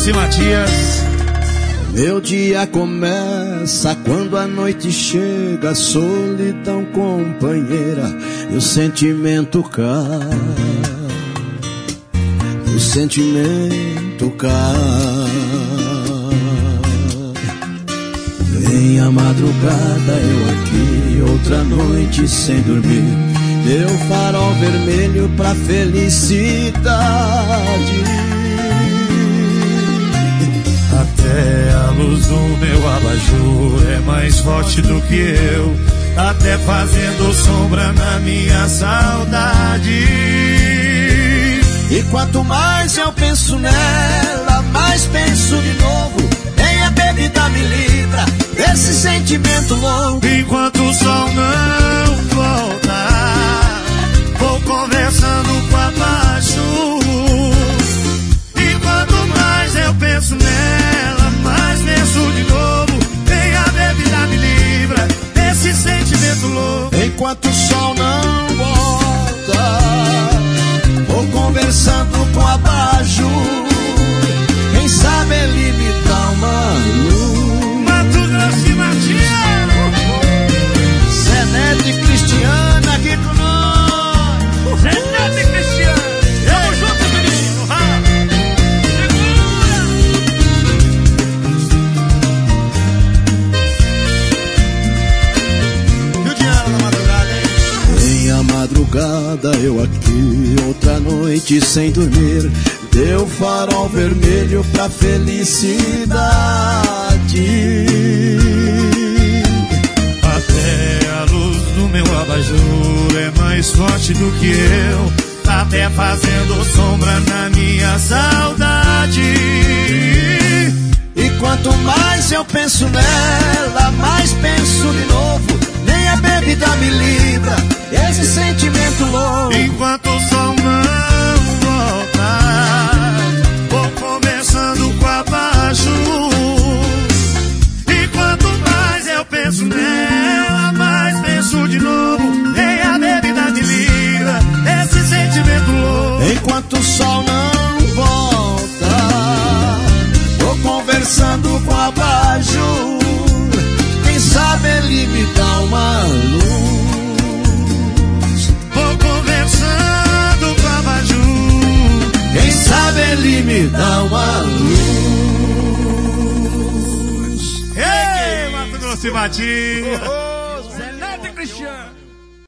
Grosso e Matias. Meu dia começa quando a noite chega, solidão companheira, e o sentimento cai, o sentimento cai. Vem a madrugada, eu aqui, outra noite sem dormir, deu farol vermelho pra felicidade. Até a luz do meu abajur é mais forte do que eu, até fazendo sombra na minha saudade. E quanto mais eu penso nela, mais penso de novo. Nem a bebida me livra desse sentimento louco. Enquanto o sol não volta, vou conversando com abaixo. E quanto mais eu penso nela, mais penso de novo. Nem a bebida me livra desse sentimento louco. Enquanto o sol não volta, vou conversando com abajur. Quem sabe ele me dá uma luz. Mato Grosso e Matias, Zé Neto e Cristiana aqui com nós. Zé Neto e Cristiana, tamo junto, menino. Segura. E o Diana na madrugada, hein? Em a madrugada, eu aqui, outra noite sem dormir, deu farol vermelho pra felicidade. Até a luz do meu abajur é mais forte do que eu, até fazendo sombra na minha saudade. E quanto mais eu penso nela, mais penso de novo. Nem a bebida me livra desse sentimento louco. Enquanto o sol não volta, vou conversando com abaixo. E quanto mais eu penso nela, mais penso de novo. Nem a bebida me livra desse sentimento louco. Enquanto o sol não volta, vou conversando com abajur. Quem sabe ele me dá uma luz. Vou conversando com abajur. Quem sabe ele me dá uma luz. Ei, Mato Grosso e Matias, Zé Neto e Cristiano.